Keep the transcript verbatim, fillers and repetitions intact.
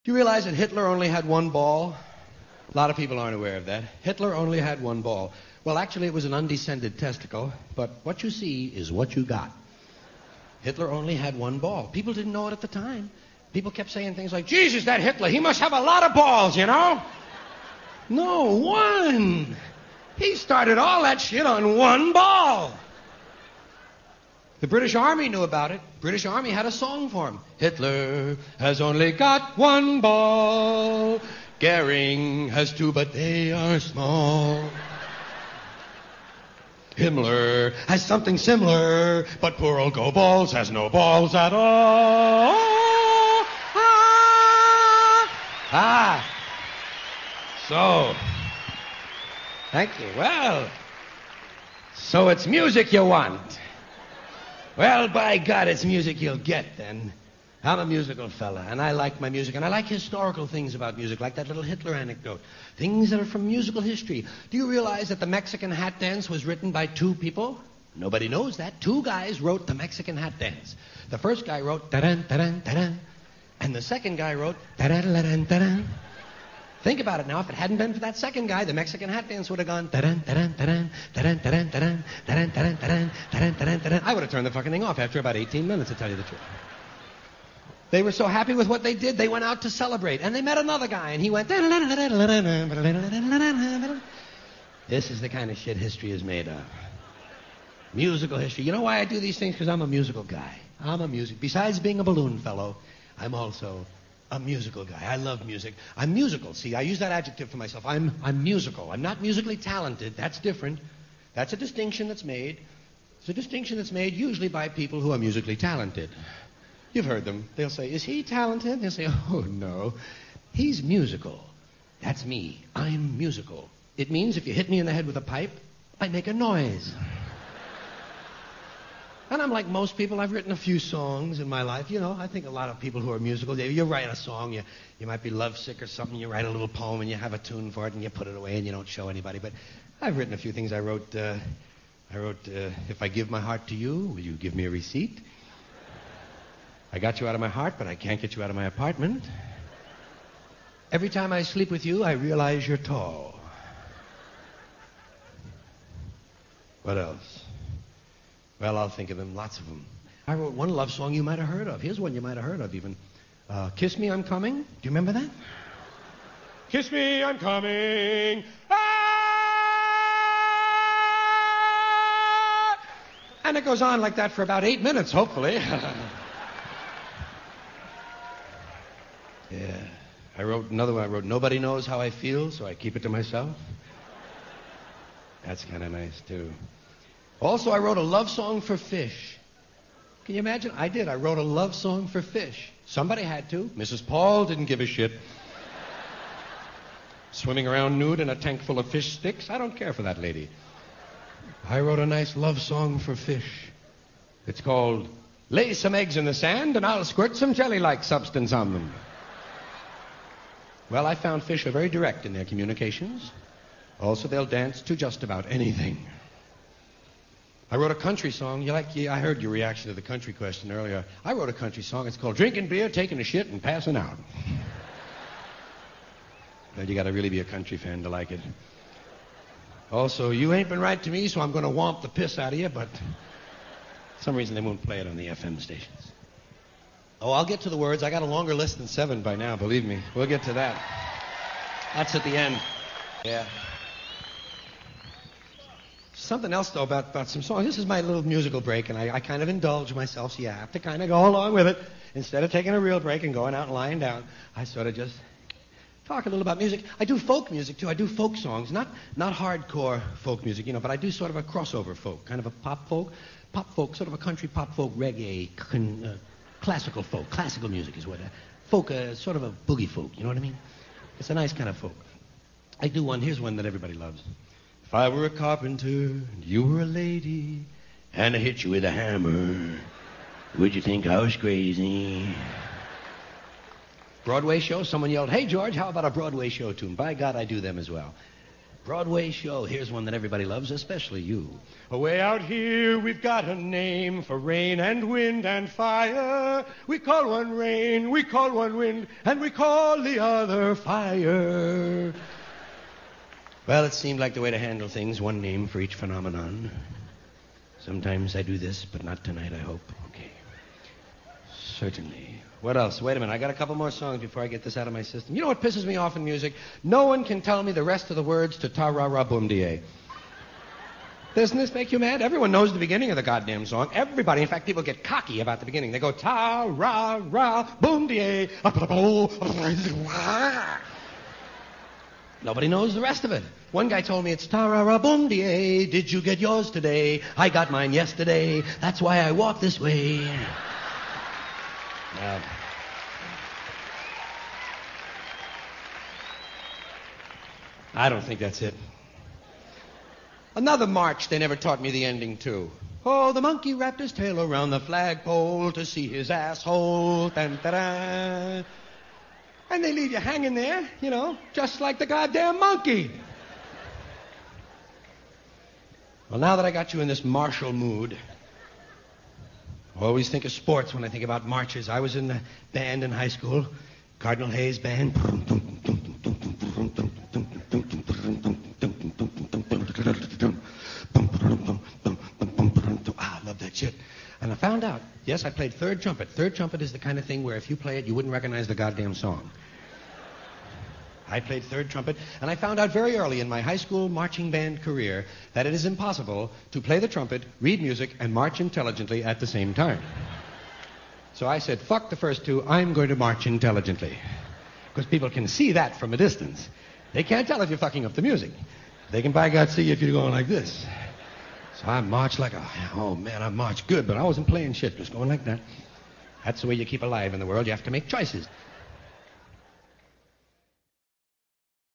you realize that Hitler only had one ball? A lot of people aren't aware of that. Hitler only had one ball. Well, actually, it was an undescended testicle, but what you see is what you got. Hitler only had one ball. People didn't know it at the time. People kept saying things like, Jesus, that Hitler, he must have a lot of balls, you know? No, one. He started all that shit on one ball. The British Army knew about it. British Army had a song for him. Hitler has only got one ball. Goering has two, but they are small. Himmler has something similar, but poor old Goebbels has no balls at all. Ah! ah. So, thank you. Well, so it's music you want. Well, by God, it's music you'll get, then. I'm a musical fella, and I like my music, and I like historical things about music, like that little Hitler anecdote. Things that are from musical history. Do you realize that the Mexican hat dance was written by two people? Nobody knows that. Two guys wrote the Mexican hat dance. The first guy wrote da-dun, da-dun, da-dun, and the second guy wrote da-dun, da-dun, da-dun. Think about it now. If it hadn't been for that second guy, the Mexican hat dance would have gone da-dun, da-dun, da-dun, da-dun, da-dun, da-dun, da-dun, da-dun, da-dun, da-dun, da-dun, da-dun. I would have turned the fucking thing off after about eighteen minutes, to tell you the truth. They were so happy with what they did, they went out to celebrate. And they met another guy, and he went... This is the kind of shit history is made of. Musical history. You know why I do these things? Because I'm a musical guy. I'm a music... Besides being a balloon fellow, I'm also a musical guy. I love music. I'm musical. See, I use that adjective for myself. I'm, I'm musical. I'm not musically talented. That's different. That's a distinction that's made. It's a distinction that's made usually by people who are musically talented. You've heard them. They'll say, is he talented? They'll say, oh, no. He's musical. That's me. I'm musical. It means if you hit me in the head with a pipe, I make a noise. And I'm like most people. I've written a few songs in my life. You know, I think a lot of people who are musical, they, you write a song, you, you might be lovesick or something, you write a little poem and you have a tune for it and you put it away and you don't show anybody. But I've written a few things. I wrote, uh, I wrote, uh, if I give my heart to you, will you give me a receipt? I got you out of my heart, but I can't get you out of my apartment. Every time I sleep with you, I realize you're tall. What else? Well, I'll think of them, lots of them. I wrote one love song you might have heard of. Here's one you might have heard of even. Uh, Kiss Me, I'm Coming. Do you remember that? Kiss me, I'm coming. Ah! And it goes on like that for about eight minutes, hopefully. Yeah. I wrote another one. I wrote, Nobody Knows How I Feel, so I keep it to myself. That's kind of nice, too. Also, I wrote a love song for fish. Can you imagine? I did. I wrote a love song for fish. Somebody had to. Missus Paul didn't give a shit. Swimming around nude in a tank full of fish sticks? I don't care for that lady. I wrote a nice love song for fish. It's called Lay Some Eggs in the Sand and I'll Squirt Some Jelly-like Substance on Them. Well, I found fish are very direct in their communications. Also, they'll dance to just about anything. I wrote a country song. You like? Yeah, I heard your reaction to the country question earlier. I wrote a country song. It's called Drinking Beer, Taking a Shit, and Passing Out. Well, you got to really be a country fan to like it. Also, you ain't been right to me, so I'm going to womp the piss out of you, but for some reason they won't play it on the F M stations. Oh, I'll get to the words. I got a longer list than seven by now, believe me. We'll get to that. That's at the end. Yeah. Something else, though, about, about some songs. This is my little musical break, and I, I kind of indulge myself, so you have to kind of go along with it. Instead of taking a real break and going out and lying down, I sort of just talk a little about music. I do folk music, too. I do folk songs. Not, not hardcore folk music, you know, but I do sort of a crossover folk, kind of a pop folk. Pop folk, sort of a country pop folk, reggae, con, uh, classical folk. Classical music is what... Uh, folk, uh, sort of a boogie folk, you know what I mean? It's a nice kind of folk. I do one. Here's one that everybody loves. If I were a carpenter and you were a lady and I hit you with a hammer, would you think I was crazy? Broadway show, someone yelled, hey, George, how about a Broadway show tune? By God, I do them as well. Broadway show. Here's one that everybody loves, especially you. Away out here, we've got a name for rain and wind and fire. We call one rain, we call one wind, and we call the other fire. Well, it seemed like the way to handle things, one name for each phenomenon. Sometimes I do this, but not tonight, I hope. Okay. Certainly. What else? Wait a minute. I got a couple more songs before I get this out of my system. You know what pisses me off in music? No one can tell me the rest of the words to Ta-ra-ra-boom-de-ay. Doesn't this make you mad? Everyone knows the beginning of the goddamn song. Everybody. In fact, people get cocky about the beginning. They go ta-ra-ra-boom-de-ay. Nobody knows the rest of it. One guy told me it's ta-ra-ra-boom-de-ay. Did you get yours today? I got mine yesterday. That's why I walk this way. Uh, I don't think that's it. Another march they never taught me the ending to. Oh, the monkey wrapped his tail around the flagpole to see his asshole. Dun-da-da. And they leave you hanging there, you know, just like the goddamn monkey. Well, now that I got you in this martial mood, I always think of sports when I think about marches. I was in the band in high school, Cardinal Hayes Band. Ah, I love that shit. And I found out, yes, I played third trumpet. Third trumpet is the kind of thing where if you play it, you wouldn't recognize the goddamn song. I played third trumpet, and I found out very early in my high school marching band career that it is impossible to play the trumpet, read music, and march intelligently at the same time. So I said, fuck the first two, I'm going to march intelligently. Because people can see that from a distance. They can't tell if you're fucking up the music. They can, by God, see if you're going like this. So I marched like a, oh man, I marched good, but I wasn't playing shit, just going like that. That's the way you keep alive in the world. You have to make choices.